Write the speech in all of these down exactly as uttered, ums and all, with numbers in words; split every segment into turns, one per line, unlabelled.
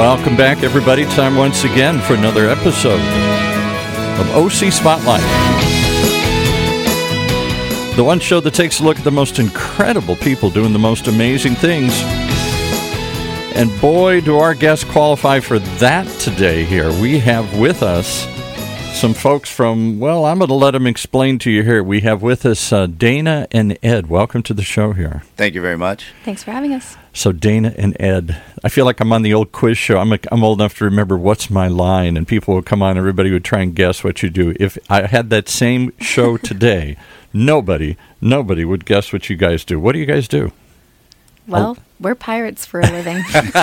Welcome back, everybody. Time once again for another episode of O C Spotlight. The one show that takes a look at the most incredible people doing the most amazing things. And boy, do our guests qualify for that today here. We have with us some folks from, well, I'm going to let them explain to you here. We have with us uh, Dana and Ed. Welcome to the show here.
Thank you very much.
Thanks for having us.
So Dana and Ed, I feel like I'm on the old quiz show. I'm, a, I'm old enough to remember what's my line, and people would come on, everybody would try and guess what you do. If I had that same show today, nobody, nobody would guess what you guys do. What do you guys do?
Well, oh. we're pirates for a living.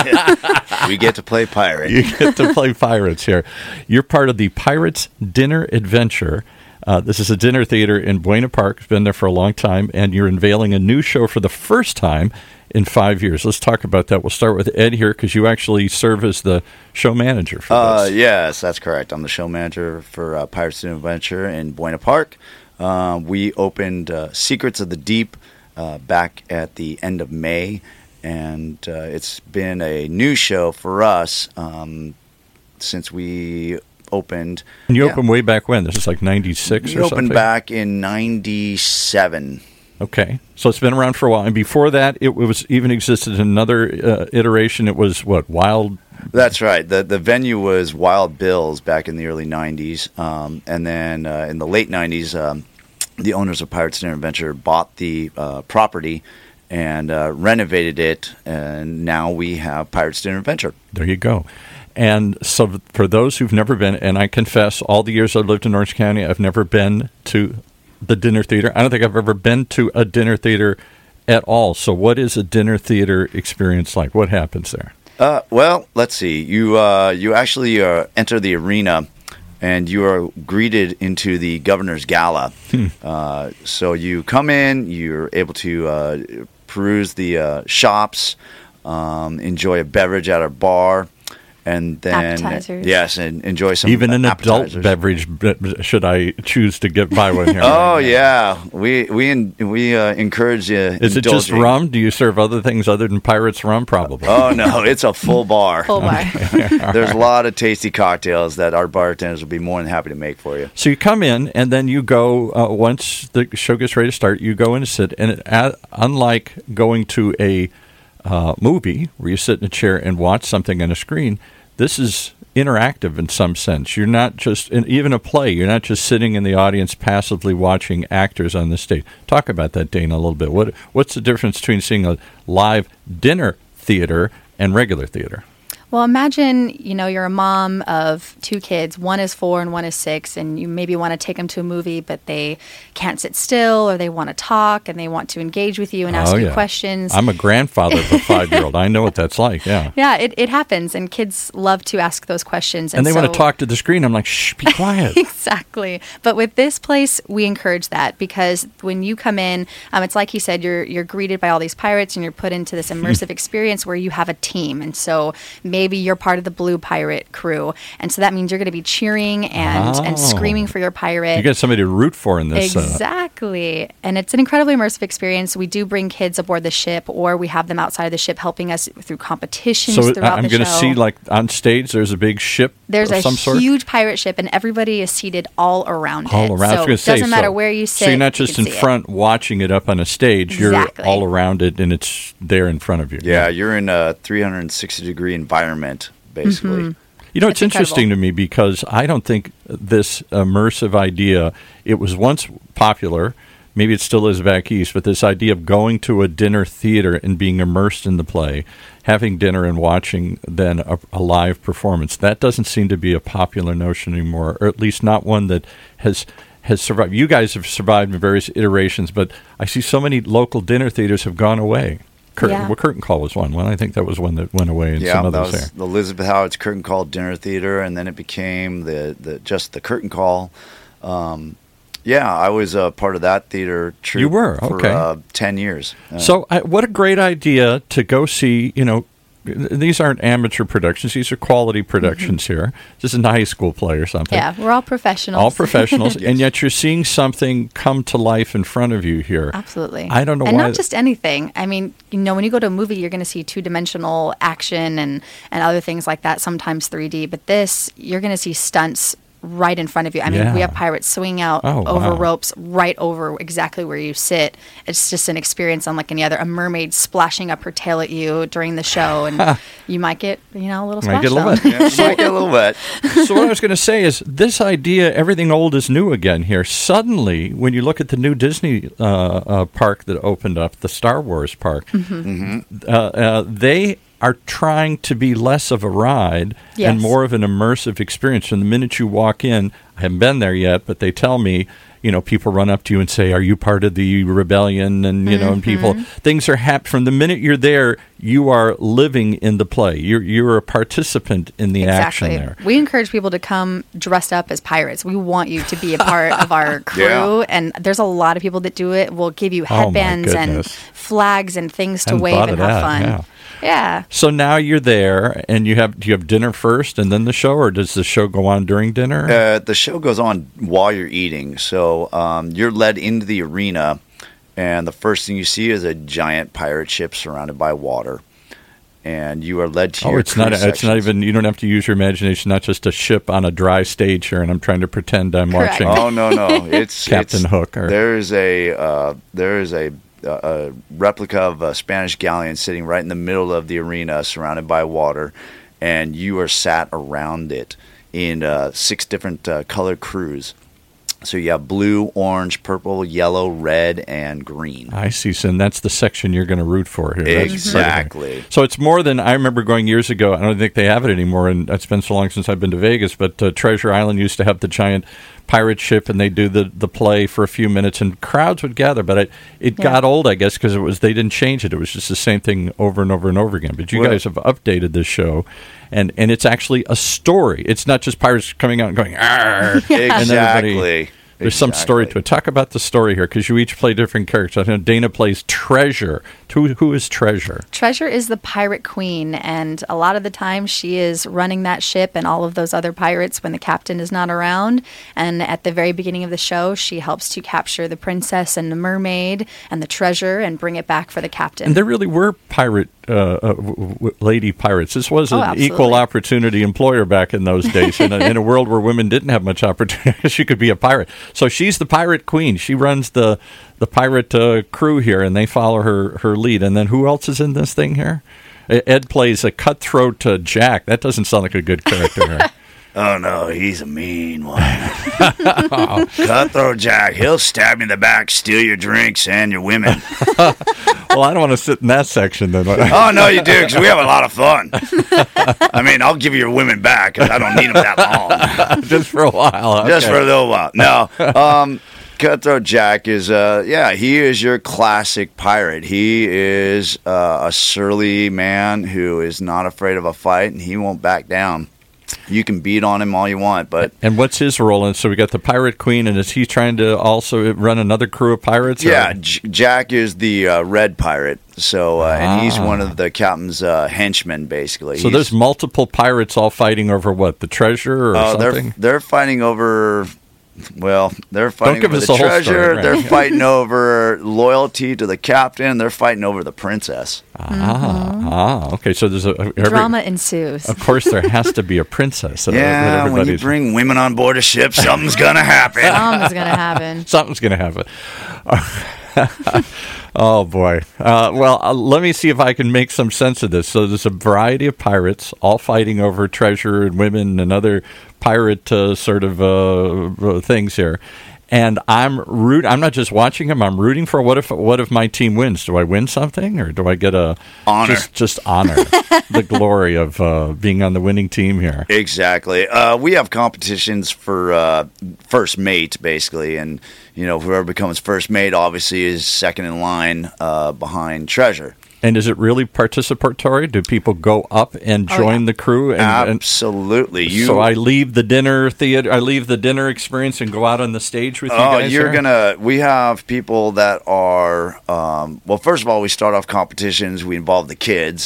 We get to play pirate.
You get to play pirates here. You're part of the Pirates Dinner Adventure. Uh, this is a dinner theater in Buena Park. It's been there for a long time, and you're unveiling a new show for the first time in five years. Let's talk about that. We'll start with Ed here, because you actually serve as the show manager for
uh,
this.
Yes, that's correct. I'm the show manager for uh, Pirates Dinner Adventure in Buena Park. Uh, we opened uh, Secrets of the Deep uh, back at the end of May, and uh, it's been a new show for us um, since we opened.
And you
yeah.
opened way back when? This is like ninety-six
we
or something?
We opened back in ninety-seven.
Okay, so it's been around for a while. And before that, it was even existed in another uh, iteration. It was, what, Wild?
That's right. The the venue was Wild Bill's back in the early nineties. Um, and then uh, in the late nineties, um, the owners of Pirates Dinner Adventure bought the uh, property and uh, renovated it. And now we have Pirates Dinner Adventure.
There you go. And so for those who've never been, and I confess, all the years I've lived in Orange County, I've never been to the dinner theater. I don't think I've ever been to a dinner theater at all. So what is a dinner theater experience like? What happens there?
Uh, well, let's see. You uh, you actually uh, enter the arena, and you are greeted into the Governor's Gala. Hmm. Uh, so you come in, you're able to uh, peruse the uh, shops, um, enjoy a beverage at our bar. And then,
appetizers.
Yes, and enjoy some
even an
appetizers.
adult beverage. Should I choose to get buy one here?
Oh yeah, we we in, we uh, encourage you.
Is it just rum? Do you serve other things other than Pirates rum? Probably.
Oh no, it's a full bar.
Full bar.
There's a lot of tasty cocktails that our bartenders will be more than happy to make for you.
So you come in, and then you go uh, once the show gets ready to start. You go in and sit, and it, uh, unlike going to a uh, movie where you sit in a chair and watch something on a screen, this is interactive in some sense. You're not just, in, even a play, you're not just sitting in the audience passively watching actors on the stage. Talk about that, Dana, a little bit. What What's the difference between seeing a live dinner theater and regular theater?
Well, imagine, you know, you're a mom of two kids. One is four and one is six, and you maybe want to take them to a movie, but they can't sit still, or they want to talk, and they want to engage with you and ask
oh,
you
yeah.
questions.
I'm a grandfather of a five-year-old. I know what that's like, yeah.
Yeah, it, it happens, and kids love to ask those questions.
And, and they
so,
want to talk to the screen. I'm like, shh, be quiet.
Exactly. But with this place, we encourage that, because when you come in, um, it's like he said, you're you're greeted by all these pirates, and you're put into this immersive experience where you have a team. And so maybe you're part of the Blue Pirate crew, and so that means you're going to be cheering and,
oh.
and screaming for your pirate.
You got somebody to root for in this.
Exactly. Uh, and it's an incredibly immersive experience. We do bring kids aboard the ship, or we have them outside of the ship helping us through competitions
so
throughout
I'm
the
going to
show.
see, like, on stage, there's a big ship
There's
of
a
some sort?
huge pirate ship, and everybody is seated all around
all
it.
around.
So
I was gonna
it
say,
doesn't matter
so,
where you sit.
So you're not
you
just in
can see
front
it.
watching it up on a stage.
Exactly.
You're all around it, and it's there in front of you.
Yeah, you're in a three hundred sixty degree environment, basically.
Mm-hmm.
You know,
That's
it's interesting
incredible.
to me because I don't think this immersive idea, it was once popular, maybe it still is back east, but this idea of going to a dinner theater and being immersed in the play, having dinner and watching then a, a live performance, that doesn't seem to be a popular notion anymore, or at least not one that has has survived. You guys have survived in various iterations, but I see so many local dinner theaters have gone away. Curtain,
Yeah.
well, Curtain Call was one. Well, I think that was one that went away, and
Yeah,
some
that
others
was
there.
the Elizabeth Howard's Curtain Call Dinner Theater, and then it became the, the just the Curtain Call. Um, yeah, I was a part of that theater troupe
You were?
for
Okay.
uh, ten years. Uh,
So, I, what a great idea to go see, you know, these aren't amateur productions. These are quality productions
Mm-hmm.
here. This isn't a high school play or something.
Yeah, we're all professionals.
All professionals, and yet you're seeing something come to life in front of you here.
Absolutely.
I don't know
and
why.
not just anything. I mean, you know, when you go to a movie, you're going to see two-dimensional action and, and other things like that, sometimes three D. But this, you're going to see stunts right in front of you. I mean,
Yeah.
we have pirates swinging out
Oh,
over
wow.
ropes right over exactly where you sit. It's just an experience unlike any other. A mermaid splashing up her tail at you during the show, and you might get, you know, a little
Might
splash
get a little
zone.
wet.
Yeah, it might get a little wet.
So what I was going to say is this idea, everything old is new again here. Suddenly, when you look at the new Disney uh, uh, park that opened up, the Star Wars park,
Mm-hmm.
uh, uh, they are trying to be less of a ride
Yes.
and more of an immersive experience. And the minute you walk in, I haven't been there yet, but they tell me, you know, people run up to you and say, "Are you part of the rebellion?" And you know, and people, things are happening from the minute you're there. You are living in the play. You're you're a participant in the action
Exactly.
there.
We encourage people to come dressed up as pirates. We want you to be a part of our crew.
Yeah.
And there's a lot of people that do it. We'll give you
Oh, my
headbands and
goodness.
flags and things to
Hadn't
wave
thought
and
of
have
that,
fun.
yeah.
Yeah.
So now you're there, and you have do you have dinner first and then the show, or does the show go on during dinner?
Uh, the show goes on while you're eating, so um, you're led into the arena, and the first thing you see is a giant pirate ship surrounded by water, and you are led to
oh,
your
it's not.
crew
It's not
sections.
even. You don't have to use your imagination. Not just a ship on a dry stage here, and I'm trying to pretend I'm
Correct.
watching.
Oh no, no, it's
Captain
it's,
Hook or-
There is a uh, there is a, a replica of a Spanish galleon sitting right in the middle of the arena, surrounded by water, and you are sat around it in uh, six different uh, color crews. So you have blue, orange, purple, yellow, red, and green.
I see. So and that's the section you're going to root for here. That's
Exactly.
So it's more than I remember going years ago. I don't think they have it anymore, and it's been so long since I've been to Vegas. But uh, Treasure Island used to have the giant pirate ship, and they do the, the play for a few minutes, and crowds would gather. But it it
Yeah.
got old, I guess, because it was they didn't change it. It was just the same thing over and over and over again. But you
Well-
guys have updated this show, and and it's actually a story. It's not just pirates coming out and going, "Arr!" And everybody-
Exactly.
There's some story to
Exactly.
it. Talk about the story here, because you each play different characters. I know Dana plays Treasure. Who, who is Treasure?
Treasure is the pirate queen, and a lot of the time she is running that ship and all of those other pirates when the captain is not around. And at the very beginning of the show, she helps to capture the princess and the mermaid and the treasure and bring it back for the captain.
And there really were pirate uh, uh, w- w- lady pirates. This was
Oh,
an
absolutely.
equal opportunity employer back in those days, in a, in a world where women didn't have much opportunity. She could be a pirate. So she's the pirate queen. She runs the the pirate uh, crew here, and they follow her her lead. And then who else is in this thing here? E- Ed plays a cutthroat uh, Jack. That doesn't sound like a good character here.
Oh no, he's a mean one. Cutthroat Jack, he'll stab you in the back, steal your drinks and your women.
Well, I don't want to sit in that section then.
Oh no, you do, because we have a lot of fun. I mean, I'll give you your women back, 'cause I don't need them that long.
Just for a while.
Just
okay.
for a little while. No, um, Cutthroat Jack is, uh, yeah, he is your classic pirate. He is uh, a surly man who is not afraid of a fight, and he won't back down. You can beat on him all you want, but
And what's his role? And so we got the pirate queen, and is he trying to also run another crew of pirates? or-
yeah, J- Jack is the uh, red pirate. So, uh, and he's
Ah.
one of the captain's uh, henchmen, basically.
So
He's-
there's multiple pirates all fighting over what? The treasure or
Oh, they're
something?
they're fighting over. Well, they're fighting
give
over
us
the
the whole story,
treasure.
right.
They're fighting over loyalty to the captain. They're fighting over the princess.
Ah, ah, okay. So there's a, a every,
Drama ensues.
Of course, there has to be a princess. uh, that
Yeah, when you
everybody's-
bring women on board a ship, something's gonna happen.
Something's going to happen.
Something's going to happen. Oh boy. Uh, well, uh, let me see if I can make some sense of this. So there's a variety of pirates all fighting over treasure and women and other pirate uh, sort of uh, uh, things here. And I'm root. I'm not just watching them. I'm rooting for what if what if my team wins? Do I win something, or do I get a
Honor.
Just, just honor, the glory of uh, being on the winning team here.
Exactly. Uh, we have competitions for uh, first mate, basically, and you know whoever becomes first mate obviously is second in line uh, behind treasure.
And is it really participatory? Do people go up and
Oh,
join
yeah.
the crew? And, and
Absolutely. You,
so I leave the dinner theater. I leave the dinner experience and go out on the stage with you
Oh,
guys.
you're
here?
gonna. We have people that are. Um, well, first of all, we start off competitions. We involve the kids.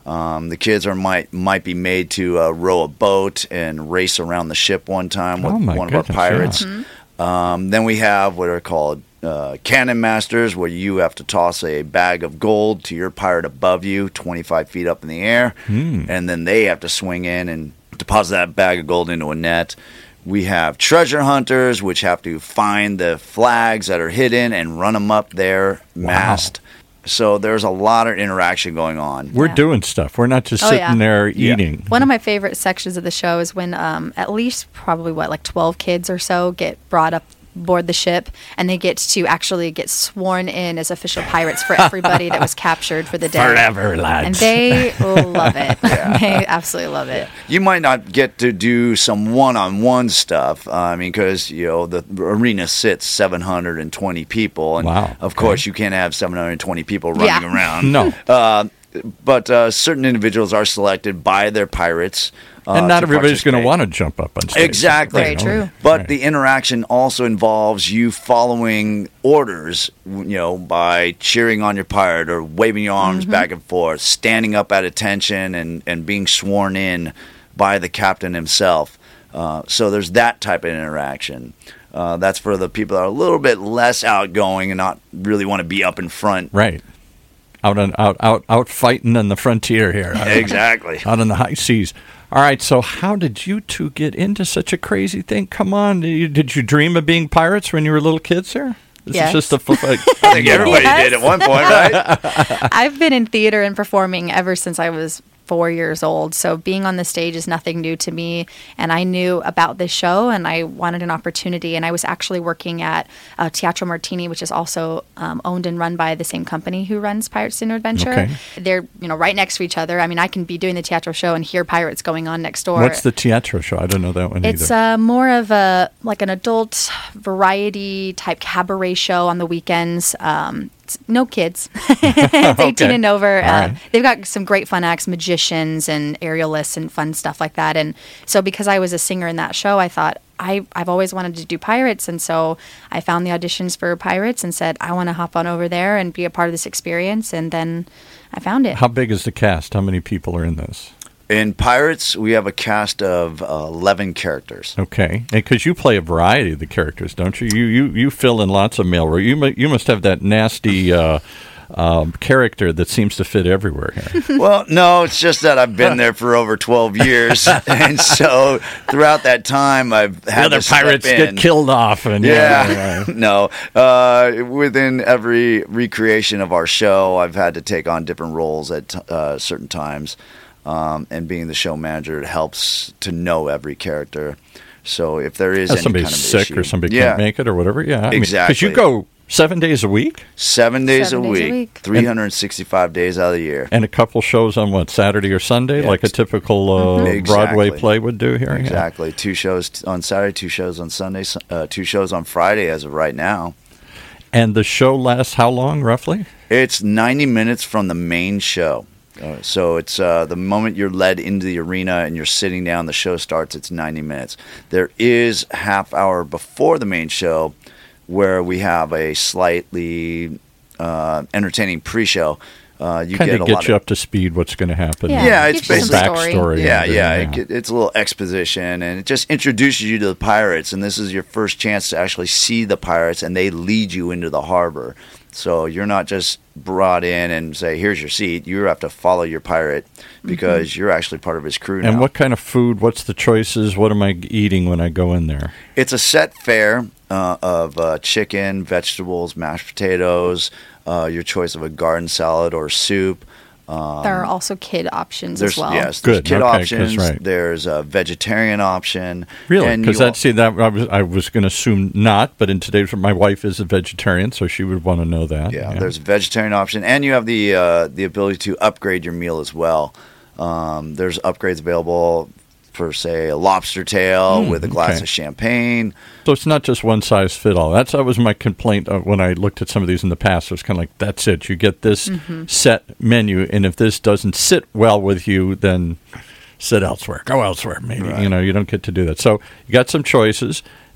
Um, the kids are might might be made to uh, row a boat and race around the ship one time with
Oh, my
one
goodness,
of our pirates.
yeah.
Um, then we have what are called uh, cannon masters, where you have to toss a bag of gold to your pirate above you, twenty-five feet up in the air,
Hmm.
and then they have to swing in and deposit that bag of gold into a net. We have treasure hunters, which have to find the flags that are hidden and run them up their mast. So there's a lot of interaction going on.
We're
Yeah.
doing stuff. We're not just
Oh,
sitting
yeah.
there
Yeah.
eating.
One of my favorite sections of the show is when um, at least probably what like twelve kids or so get brought up board the ship, and they get to actually get sworn in as official pirates for everybody that was captured for the day.
Forever, lads.
And they love it. They absolutely love it.
You might not get to do some one-on-one stuff. Uh, I mean, because you know the arena sits seven hundred twenty people, and
Wow,
of
okay.
course you can't have seven hundred twenty people running
Yeah.
around.
No.
Uh, but uh, certain individuals are selected by their pirates. Uh,
and not
to
everybody's going to
participate.
want to jump up on stage.
Exactly.
Very true.
But
Right.
the interaction also involves you following orders, you know, by cheering on your pirate or waving your arms
Mm-hmm.
back and forth, standing up at attention and, and being sworn in by the captain himself. Uh, so there's that type of interaction. Uh, that's for the people that are a little bit less outgoing and not really want to be up in front.
Right. Out on out out out fighting on the frontier here. Out,
Exactly.
out on the high seas. All right. So how did you two get into such a crazy thing? Come on. Did you, did you dream of being pirates when you were little kids here? This
Yes.
is just a fl- like,
I think everybody
Yes.
did at one point, right?
I've been in theater and performing ever since I was four years old. So being on the stage is nothing new to me. And I knew about this show and I wanted an opportunity. And I was actually working at uh, Teatro Martini, which is also um, owned and run by the same company who runs Pirates Dinner Adventure.
Okay.
They're, you know, right next to each other. I mean, I can be doing the Teatro show and hear Pirates going on next door.
what's the Teatro show? I don't know that one
It's
either.
uh, more of a like an adult variety type cabaret show on the weekends. Um, it's no kids. It's eighteen
Okay.
and over.
All
Uh,
right.
They've got some great fun acts, magicians and aerialists and fun stuff like that. And so because I was a singer in that show, I thought I, I've always wanted to do Pirates. And so I found the auditions for Pirates and said, I want to hop on over there and be a part of this experience. And then I found it.
How big is the cast? How many people are in this?
In Pirates, we have a cast of uh, eleven characters.
Okay, because you play a variety of the characters, don't you? You you, you fill in lots of mail. You mu- you must have that nasty uh, um, character that seems to fit everywhere here.
Well, no, it's just that I've been there for over twelve years, and so throughout that time, I've had
The other
to step
pirates
in.
get killed off, and
Yeah,
yeah, yeah.
no. Uh, within every recreation of our show, I've had to take on different roles at uh, certain times, um, and being the show manager, it helps to know every character. So if there is
If
any
somebody's
kind of
sick
issue,
or somebody
yeah,
can't make it or whatever, yeah, Because
Exactly.
you go seven days a week
seven days,
Seven
a,
days a
week,
week.
three hundred sixty-five days out of the year.
and a couple shows on what Saturday or Sunday,
Yeah,
like a
ex-
typical uh,
Mhm.
Broadway
Exactly.
play would do here. yeah.
Exactly. Two shows t- on Saturday, two shows on Sunday, s- uh, two shows on Friday as of right now.
And the show lasts how long, roughly?
It's ninety minutes from the main show. Uh, so it's uh, the moment you're led into the arena and you're sitting down, the show starts, it's ninety minutes. There is half hour before the main show where we have a slightly uh, entertaining pre-show. Uh, you
Kind
get
of
a
get
lot
you
of
up to speed. What's going to happen?
Yeah,
Yeah,
it
it's
gives you some
basically-
story.
backstory.
Yeah,
and
yeah.
everything,
It, get- it's a little exposition, and it just introduces you to the pirates. And this is your first chance to actually see the pirates, and they lead you into the harbor. So you're not just brought in and say, "Here's your seat." You have to follow your pirate because you're actually part of his crew now.
And what kind of food? What's the choices? What am I eating when I go in there?
It's a set fare uh, of uh, chicken, vegetables, mashed potatoes, uh, your choice of a garden salad or soup. Um,
There are also kid options
There's
as well.
yes, there's
Good,
kid
okay, 'cause
options.
right.
There's a vegetarian option.
Really?
and
Because
you
that see that I was I was going to assume not, but in today's my wife is a vegetarian, so she would want to know that.
Yeah, there's a vegetarian option, and you have the uh, the ability to upgrade your meal as well. Um, there's upgrades available for, say, a lobster tail
Mm,
with a glass
okay.
of champagne.
So it's not just one size fit all. That's that was my complaint of when I looked at some of these in the past. It was kind of like, that's it. You get this set menu, and if this doesn't sit well with you, then sit elsewhere. Go elsewhere. Maybe
Right.
you know you don't get to do that. So you got some choices,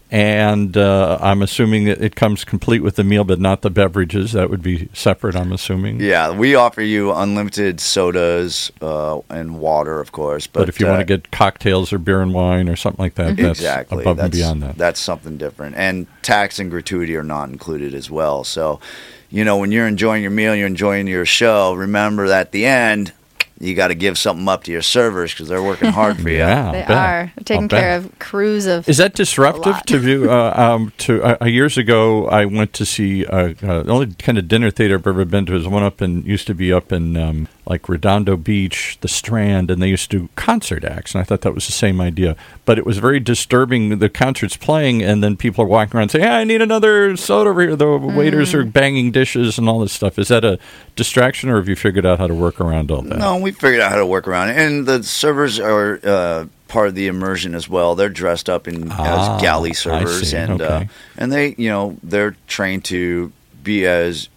And uh, I'm assuming that it comes complete with the meal, but not the beverages. That would be separate, I'm assuming.
Yeah, we offer you unlimited sodas uh, and water, of course. But,
But if you
uh,
want to get cocktails or beer and wine or something like that, that's
exactly
above
that's,
and beyond that.
That's something different. And tax and gratuity are not included as well. So, you know, when you're enjoying your meal, you're enjoying your show, remember that at the end, you got to give something up to your servers because they're working hard for you.
Yeah,
They
I'll bet.
are taking
I'll
care
bet.
of crews of.
Is that disruptive
lot.
to you? Uh, um, to uh, years ago, I went to see uh, uh, the only kind of dinner theater I've ever been to is one up in used to be up in um, like Redondo Beach, the Strand, and they used to do concert acts, and I thought that was the same idea. But it was very disturbing. The concert's playing, and then people are walking around saying, "Hey, I need another soda over here." The waiters are banging dishes and all this stuff. Is that a distraction, or have you figured out how to work around all that?
No, we figured out how to work around it. And the servers are uh, part of the immersion as well. They're dressed up in
Ah,
as galley
I
servers,
see.
and uh,
Okay.
and they, you know, they're trained to be as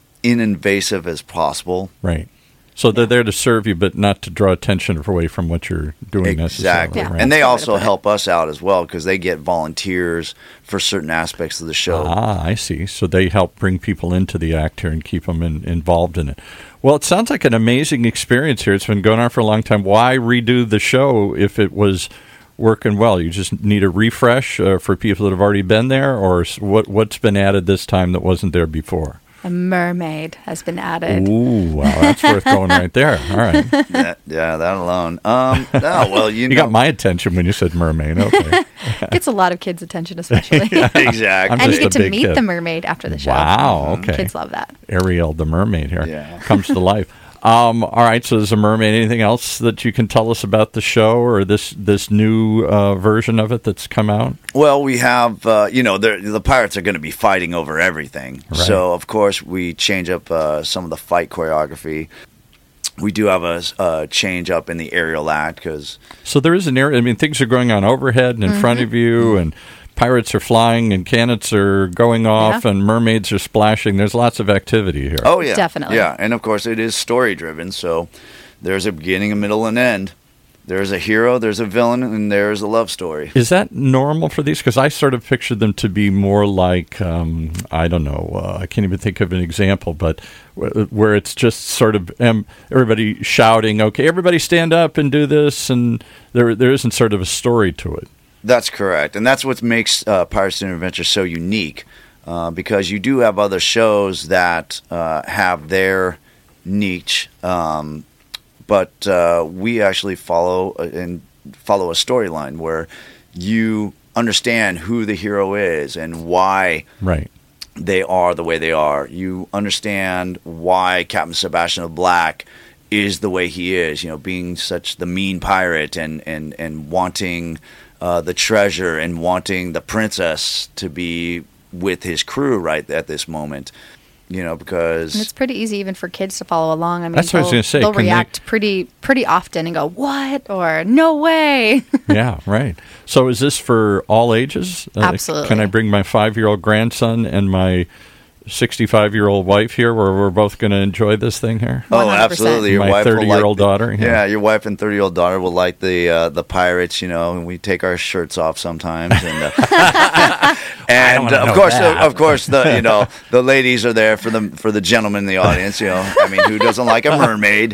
ininvasive as possible.
Right. So they're there to serve you, but not to draw attention away from what you're doing
Exactly.
necessarily.
Yeah.
Right?
And they
That's a good way to
also
put it.
help us out as well because they get volunteers for certain aspects of the show.
Ah, I see. So they help bring people into the act here and keep them in, involved in it. Well, it sounds like an amazing experience here. It's been going on for a long time. Why redo the show if it was working well? You just need a refresh uh, for people that have already been there, or s- what, what's been added this time that wasn't there before?
A mermaid has been added.
Ooh, wow, that's worth going right there. All right.
That- yeah, that alone. Um, no, well, you,
You
know,
got my attention when you said mermaid. Okay.
Gets a lot of kids' attention, especially.
exactly.
I'm
And
just
you get
a
to
big
meet
kid.
the mermaid after the show.
Wow, okay.
Kids love that.
Ariel, the mermaid here,
Yeah.
comes to life. Um, all right, so there's a mermaid. Anything else that you can tell us about the show or this this new uh, version of it that's come out?
Well, we have, uh, you know, the the pirates are going to be fighting over everything.
Right.
So, of course, we change up uh, some of the fight choreography. We do have a uh, change up in the aerial act because,
So there is an area. I mean, things are going on overhead and in
Mm-hmm.
front of you, and pirates are flying, and cannons are going off,
Yeah.
and mermaids are splashing. There's lots of activity here.
oh, yeah.
Definitely.
Yeah, and of course, it is story driven. So, there's a beginning, a middle, and end. There's a hero, there's a villain, and there's a love story.
Is that normal for these? Because I sort of pictured them to be more like, um, I don't know, uh, I can't even think of an example, but wh- where it's just sort of um, everybody shouting, okay, everybody stand up and do this, and there there isn't sort of a story to it.
That's correct, and that's what makes uh, Pirates Dinner Adventure so unique, uh, because you do have other shows that uh, have their niche, um, but uh, we actually follow a, and follow a storyline where you understand who the hero is and why
Right.
they are the way they are. You understand why Captain Sebastian of Black is the way he is, you know, being such the mean pirate and, and, and wanting uh, the treasure and wanting the princess to be with his crew right at this moment, you know, because...
And it's pretty easy even for kids to follow along. I mean,
That's what I was
they'll-
gonna say.
They'll
Can they-
react pretty pretty often and go, "What?" or "No way."
Yeah, right. So is this for all ages? Uh,
Absolutely.
Can I bring my five-year-old grandson and my sixty-five-year-old wife here where we're both going to enjoy this thing here?
Oh,
one hundred percent.
absolutely! Your
My
wife will like
thirty-year-old
the-
daughter, yeah.
Yeah. your wife and thirty-year-old daughter will like the uh, the pirates. You know, and we take our shirts off sometimes, and uh, and
wanna
uh,
know
of course,
that.
uh, of course, the you know the ladies are there for the for the gentlemen in the audience. You know, I mean, who doesn't like a mermaid?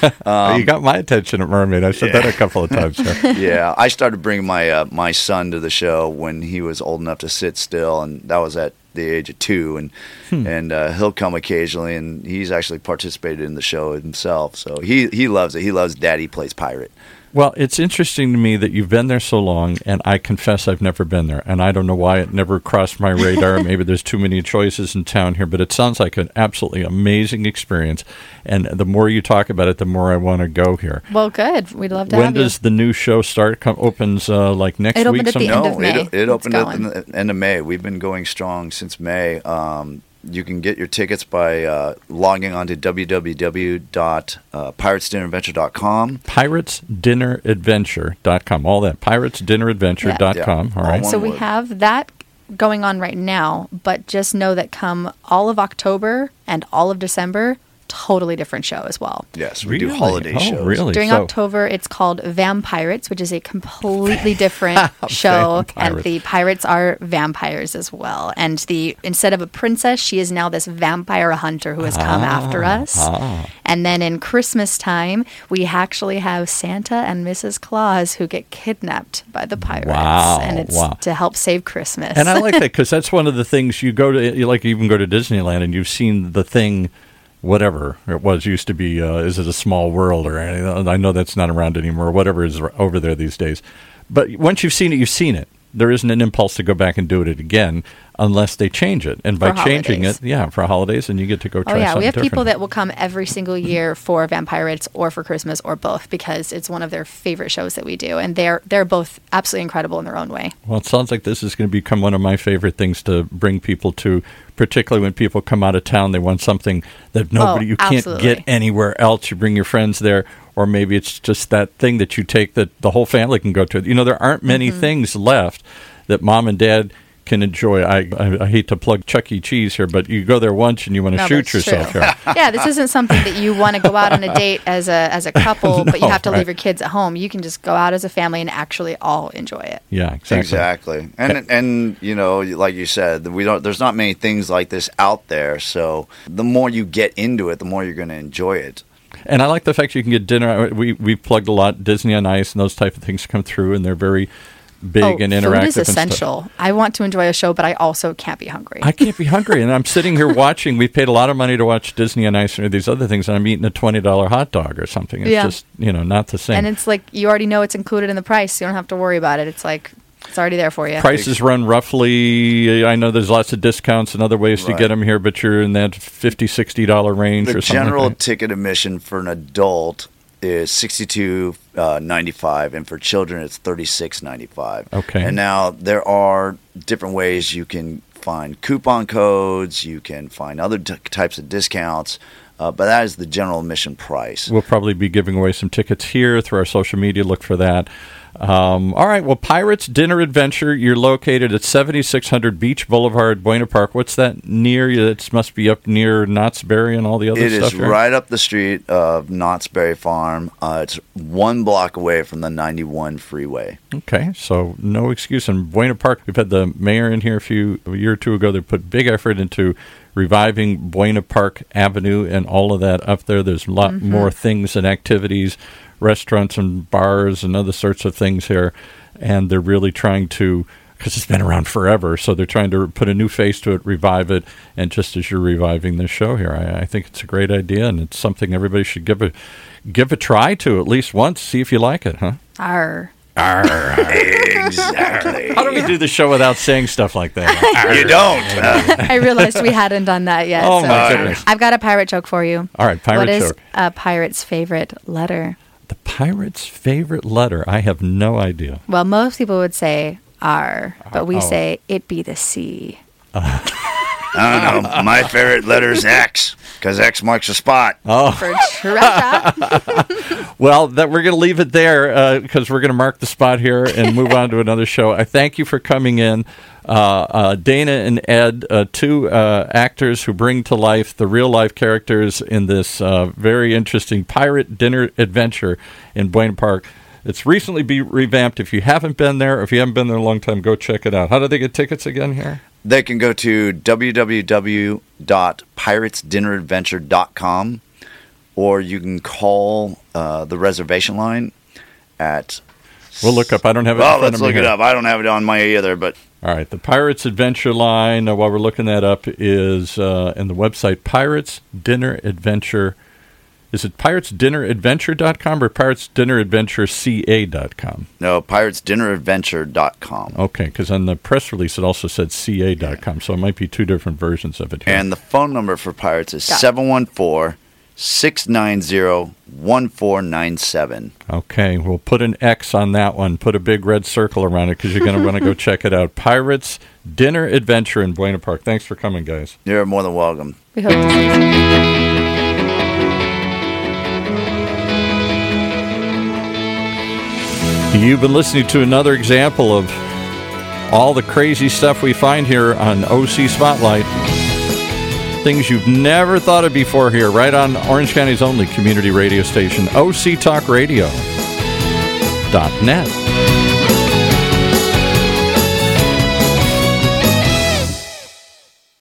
you got my attention at Mermaid. I said that a couple of times here.
Yeah, I started bringing my uh, my son to the show when he was old enough to sit still, and that was at the age of two, and
Hmm.
and uh, he'll come occasionally, and he's actually participated in the show himself. So he he loves it. He loves Daddy Plays Pirate.
Well, it's interesting to me that you've been there so long, and I confess I've never been there, and I don't know why it never crossed my radar. Maybe there's too many choices in town here, but it sounds like an absolutely amazing experience, and the more you talk about it, the more I want to go here.
Well, good. We'd love to
When
have
does the new show start? Come opens uh, like next
It
week?
opened at the
sometime?
end of May.
it, it
It's
opened at
going.
the end of May. We've been going strong since May. Um, you can get your tickets by uh, logging on to w w w dot pirates dinner adventure dot com.
Pirates Dinner Adventure dot com. All that. Pirates Dinner Adventure dot com.
Yeah.
All
All
right.
one
So we
word.
have that going on right now, but just know that come all of October and all of December, totally different show as well.
Yes, we do
Really?
holiday
Oh,
shows.
really?
During
So-
October, it's called Vampirates, which is a completely different show, and
Vampirates.
the pirates are vampires as well. And the instead of a princess, she is now this vampire hunter who has come after us.
ah.
And then in Christmas time, we actually have Santa and Missus Claus who get kidnapped by the pirates,
Wow,
and it's
wow.
to help save Christmas.
And I like that because that's one of the things you go to, you like you even go to Disneyland and you've seen the thing, whatever it was, used to be, uh, is it a small world or anything? I know that's not around anymore, whatever is over there these days. But once you've seen it, you've seen it. There isn't an impulse to go back and do it again unless they change it. And by
For
changing
holidays.
it, yeah, for holidays, and you get to go try
Oh yeah,
something
we have people
different.
that will come every single year for Vampirates or for Christmas or both because it's one of their favorite shows that we do, and they're they're both absolutely incredible in their own way.
Well, it sounds like this is going to become one of my favorite things to bring people to, particularly when people come out of town. They want something that nobody,
Oh,
you can't
absolutely.
get anywhere else. You bring your friends there, or maybe it's just that thing that you take that the whole family can go to. You know, there aren't many
Mm-hmm.
things left that mom and dad can enjoy. I, I, I hate to plug Chuck E. Cheese here, but you go there once and you want to
No,
shoot
that's
yourself
true.
here.
Yeah, this isn't something that you want to go out on a date as a as a couple, but you
No,
have to
right.
leave your kids at home. You can just go out as a family and actually all enjoy it.
Yeah, exactly.
Exactly, and and you know, like you said, we don't. There's not many things like this out there. So the more you get into it, the more you're going to enjoy it.
And I like the fact you can get dinner. We we plugged a lot Disney on Ice and those type of things come through, and they're very big
oh,
and interactive.
food is
and stuff.
essential. I want to enjoy a show, but I also can't be hungry.
I can't be hungry, and I'm sitting here watching. We paid a lot of money to watch Disney on Ice and these other things, and I'm eating a twenty dollar hot dog or something. It's
Yeah.
just, you know, not the same.
and it's like you already know it's included in the price. So you don't have to worry about it. It's like it's already there for you.
Prices run roughly, I know there's lots of discounts and other ways to
Right.
get them here, but you're in that fifty dollars, sixty dollar range
The
or something.
general
like that.
ticket admission for an adult is sixty-two ninety-five, and for children it's thirty-six ninety-five.
Okay.
And now there are different ways you can find coupon codes. You can find other t- types of discounts, uh, but that is the general admission price.
We'll probably be giving away some tickets here through our social media. Look for that. Um, all right. Well, Pirates Dinner Adventure. You're located at seventy-six hundred Beach Boulevard, Buena Park. What's that near you? It must be up near Knott's Berry and all the other
It
stuff
is
here.
right up the street of Knott's Berry Farm. Uh, it's one block away from the ninety-one freeway.
Okay, so no excuse. In Buena Park, we've had the mayor in here a few a year or two ago. They put big effort into reviving Buena Park Avenue and all of that up there. There's a lot
Mm-hmm.
more things and activities, restaurants and bars and other sorts of things here. And they're really trying to, because it's been around forever, so they're trying to put a new face to it, revive it. And just as you're reviving this show here, I, I think it's a great idea, and it's something everybody should give a give a try to at least once, see if you like it, huh?
Arr.
Exactly.
How do we do the show without saying stuff like that?
You don't. Uh,
I realized we hadn't done that yet.
Oh,
so
my goodness.
I've got a pirate joke for you.
All right, pirate
What is
joke.
a pirate's favorite letter?
The pirate's favorite letter? I have no idea.
Well, most people would say R, but we
Oh.
say it be the C.
I don't know. My favorite letter is X because X marks a spot.
Oh,
For treasure.
well, that we're going to leave it there because we're going to mark the spot here and move on to another show. I thank you for coming in. Uh, uh, Dana and Ed, uh, two uh, actors who bring to life the real-life characters in this uh, very interesting pirate dinner adventure in Buena Park. It's recently be revamped. If you haven't been there, or if you haven't been there in a long time, go check it out. How do they get tickets again here?
They can go to w w w dot pirates dinner adventure dot com, or you can call uh, the reservation line at...
We'll look up. I don't have it in
Well,
front
let's
of me
look it
here.
up. I don't have it on my either, but...
All right, the Pirates Adventure line, uh, while we're looking that up, is uh, in the website Pirates Dinner Adventure. Is it pirates dinner adventure dot com or pirates dinner adventure c a dot com?
No, pirates dinner adventure dot com.
Okay, because on the press release it also said c a dot com, so it might be two different versions of it here.
And the phone number for Pirates is
Got it.
seven one four, six nine zero, one four nine seven.
Okay, we'll put an X on that one. Put a big red circle around it because you're going to want to go check it out. Pirates Dinner Adventure in Buena Park. Thanks for coming, guys.
You're more than welcome.
We hope to see you.
You've been listening to another example of all the crazy stuff we find here on O C Spotlight. Things you've never thought of before here, right on Orange County's only community radio station, O C Talk Radio dot net.